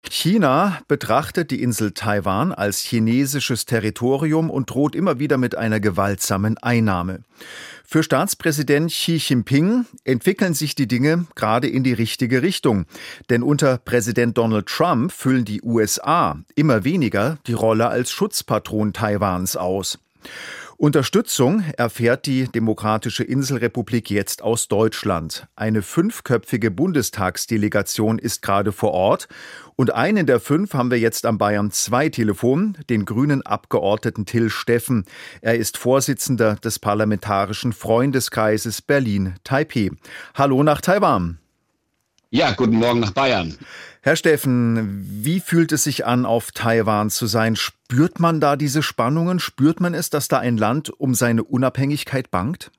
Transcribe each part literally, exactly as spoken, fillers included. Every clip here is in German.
China betrachtet die Insel Taiwan als chinesisches Territorium und droht immer wieder mit einer gewaltsamen Einnahme. Für Staatspräsident Xi Jinping entwickeln sich die Dinge gerade in die richtige Richtung. Denn unter Präsident Donald Trump füllen die U S A immer weniger die Rolle als Schutzpatron Taiwans aus. Unterstützung erfährt die Demokratische Inselrepublik jetzt aus Deutschland. Eine fünfköpfige Bundestagsdelegation ist gerade vor Ort. Und einen der fünf haben wir jetzt am Bayern zwei Telefon, den grünen Abgeordneten Till Steffen. Er ist Vorsitzender des Parlamentarischen Freundeskreises Berlin-Taipeh. Hallo nach Taiwan. Ja, guten Morgen nach Bayern. Herr Steffen, wie fühlt es sich an, auf Taiwan zu sein? Spürt man da diese Spannungen? Spürt man es, dass da ein Land um seine Unabhängigkeit bangt?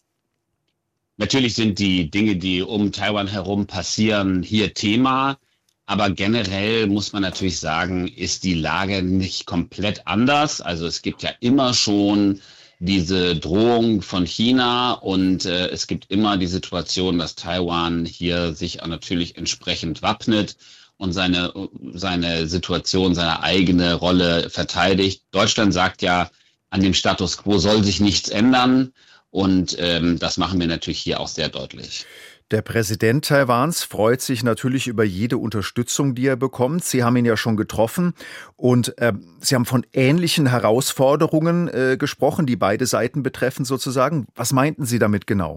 Natürlich sind die Dinge, die um Taiwan herum passieren, hier Thema. Aber generell muss man natürlich sagen, ist die Lage nicht komplett anders. Also es gibt ja immer schon diese Drohung von China und äh, es gibt immer die Situation, dass Taiwan hier sich auch natürlich entsprechend wappnet und seine, seine Situation, seine eigene Rolle verteidigt. Deutschland sagt ja, an dem Status quo soll sich nichts ändern und ähm, das machen wir natürlich hier auch sehr deutlich. Der Präsident Taiwans freut sich natürlich über jede Unterstützung, die er bekommt. Sie haben ihn ja schon getroffen und äh, Sie haben von ähnlichen Herausforderungen äh, gesprochen, die beide Seiten betreffen sozusagen. Was meinten Sie damit genau?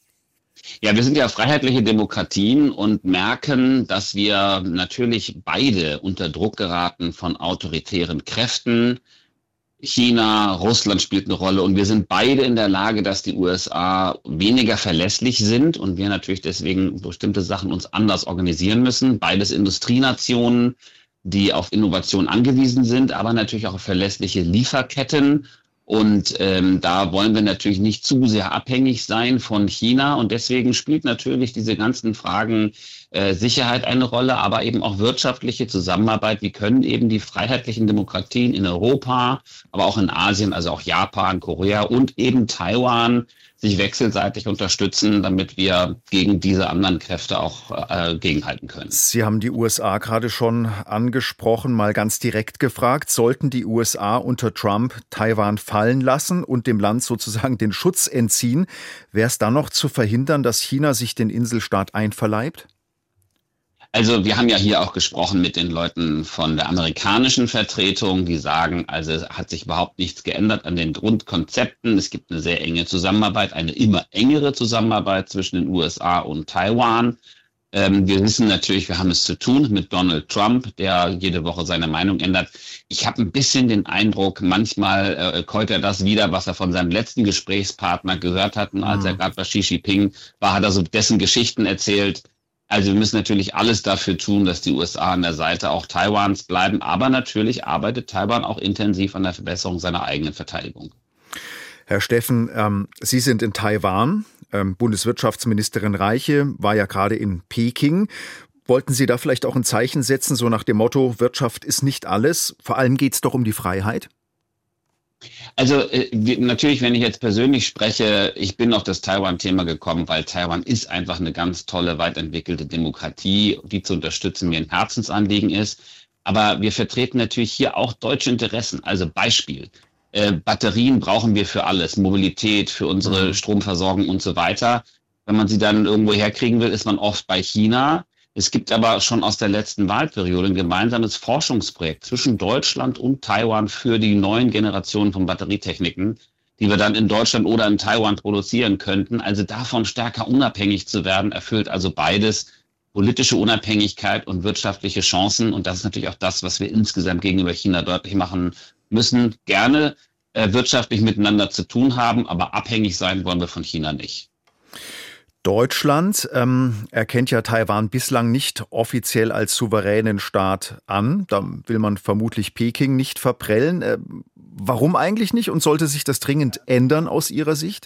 Ja, wir sind ja freiheitliche Demokratien und merken, dass wir natürlich beide unter Druck geraten von autoritären Kräften. China, Russland spielt eine Rolle und wir sind beide in der Lage, dass die U S A weniger verlässlich sind und wir natürlich deswegen bestimmte Sachen uns anders organisieren müssen. Beides Industrienationen, die auf Innovation angewiesen sind, aber natürlich auch auf verlässliche Lieferketten. Und ähm, da wollen wir natürlich nicht zu sehr abhängig sein von China. Und deswegen spielt natürlich diese ganzen Fragen äh, Sicherheit eine Rolle, aber eben auch wirtschaftliche Zusammenarbeit. Wie können eben die freiheitlichen Demokratien in Europa, aber auch in Asien, also auch Japan, Korea und eben Taiwan sich wechselseitig unterstützen, damit wir gegen diese anderen Kräfte auch äh, gegenhalten können. Sie haben die U S A gerade schon angesprochen, mal ganz direkt gefragt. Sollten die U S A unter Trump Taiwan fallen lassen und dem Land sozusagen den Schutz entziehen, wäre es dann noch zu verhindern, dass China sich den Inselstaat einverleibt? Also wir haben ja hier auch gesprochen mit den Leuten von der amerikanischen Vertretung, die sagen, also es hat sich überhaupt nichts geändert an den Grundkonzepten. Es gibt eine sehr enge Zusammenarbeit, eine immer engere Zusammenarbeit zwischen den U S A und Taiwan. Ähm, wir wissen natürlich, wir haben es zu tun mit Donald Trump, der jede Woche seine Meinung ändert. Ich habe ein bisschen den Eindruck, manchmal äh, käut er das wieder, was er von seinem letzten Gesprächspartner gehört hat. Und als mhm. er gerade bei Xi Jinping war, hat er so dessen Geschichten erzählt. Also wir müssen natürlich alles dafür tun, dass die U S A an der Seite auch Taiwans bleiben. Aber natürlich arbeitet Taiwan auch intensiv an der Verbesserung seiner eigenen Verteidigung. Herr Steffen, ähm, Sie sind in Taiwan. Ähm, Bundeswirtschaftsministerin Reiche war ja gerade in Peking. Wollten Sie da vielleicht auch ein Zeichen setzen, so nach dem Motto, Wirtschaft ist nicht alles? Vor allem geht es doch um die Freiheit. Also äh, natürlich, wenn ich jetzt persönlich spreche, ich bin auf das Taiwan-Thema gekommen, weil Taiwan ist einfach eine ganz tolle, weit entwickelte Demokratie, die zu unterstützen mir ein Herzensanliegen ist. Aber wir vertreten natürlich hier auch deutsche Interessen. Also Beispiel, äh, Batterien brauchen wir für alles, Mobilität, für unsere Stromversorgung und so weiter. Wenn man sie dann irgendwo herkriegen will, ist man oft bei China. Es gibt aber schon aus der letzten Wahlperiode ein gemeinsames Forschungsprojekt zwischen Deutschland und Taiwan für die neuen Generationen von Batterietechniken, die wir dann in Deutschland oder in Taiwan produzieren könnten. Also davon stärker unabhängig zu werden, erfüllt also beides, politische Unabhängigkeit und wirtschaftliche Chancen. Und das ist natürlich auch das, was wir insgesamt gegenüber China deutlich machen müssen. Gerne äh, wirtschaftlich miteinander zu tun haben, aber abhängig sein wollen wir von China nicht. Deutschland ähm, erkennt ja Taiwan bislang nicht offiziell als souveränen Staat an. Da will man vermutlich Peking nicht verprellen. Äh, warum eigentlich nicht und sollte sich das dringend ändern aus Ihrer Sicht?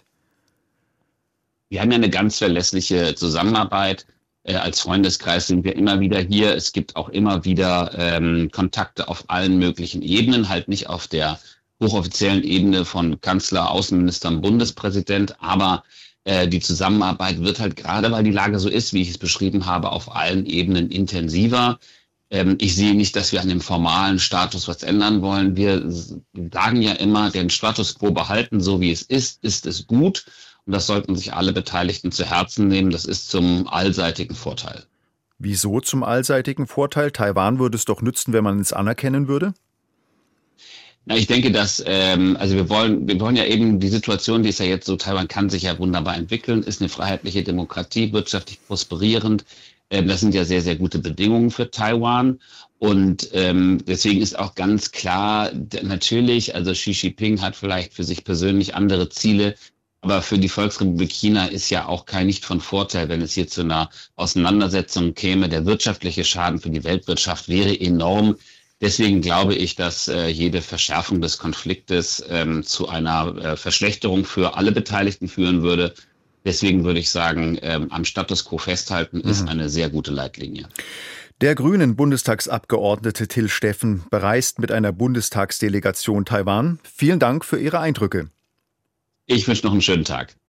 Wir haben ja eine ganz verlässliche Zusammenarbeit. Äh, als Freundeskreis sind wir immer wieder hier. Es gibt auch immer wieder ähm, Kontakte auf allen möglichen Ebenen, halt nicht auf der hochoffiziellen Ebene von Kanzler, Außenminister und Bundespräsident, aber die Zusammenarbeit wird halt gerade, weil die Lage so ist, wie ich es beschrieben habe, auf allen Ebenen intensiver. Ähm, ich sehe nicht, dass wir an dem formalen Status was ändern wollen. Wir sagen ja immer, den Status quo behalten, so wie es ist, ist es gut. Und das sollten sich alle Beteiligten zu Herzen nehmen. Das ist zum allseitigen Vorteil. Wieso zum allseitigen Vorteil? Taiwan würde es doch nützen, wenn man es anerkennen würde? Na, ich denke, dass, ähm, also wir wollen, wir wollen ja eben die Situation, die ist ja jetzt so, Taiwan kann sich ja wunderbar entwickeln, ist eine freiheitliche Demokratie, wirtschaftlich prosperierend. Ähm, das sind ja sehr, sehr gute Bedingungen für Taiwan. Und ähm, deswegen ist auch ganz klar, natürlich, also Xi Jinping hat vielleicht für sich persönlich andere Ziele, aber für die Volksrepublik China ist ja auch kein nicht von Vorteil, wenn es hier zu einer Auseinandersetzung käme. Der wirtschaftliche Schaden für die Weltwirtschaft wäre enorm. Deswegen glaube ich, dass äh, jede Verschärfung des Konfliktes ähm, zu einer äh, Verschlechterung für alle Beteiligten führen würde. Deswegen würde ich sagen, ähm, am Status quo festhalten ist mhm. eine sehr gute Leitlinie. Der grünen Bundestagsabgeordnete Till Steffen bereist mit einer Bundestagsdelegation Taiwan. Vielen Dank für Ihre Eindrücke. Ich wünsche noch einen schönen Tag.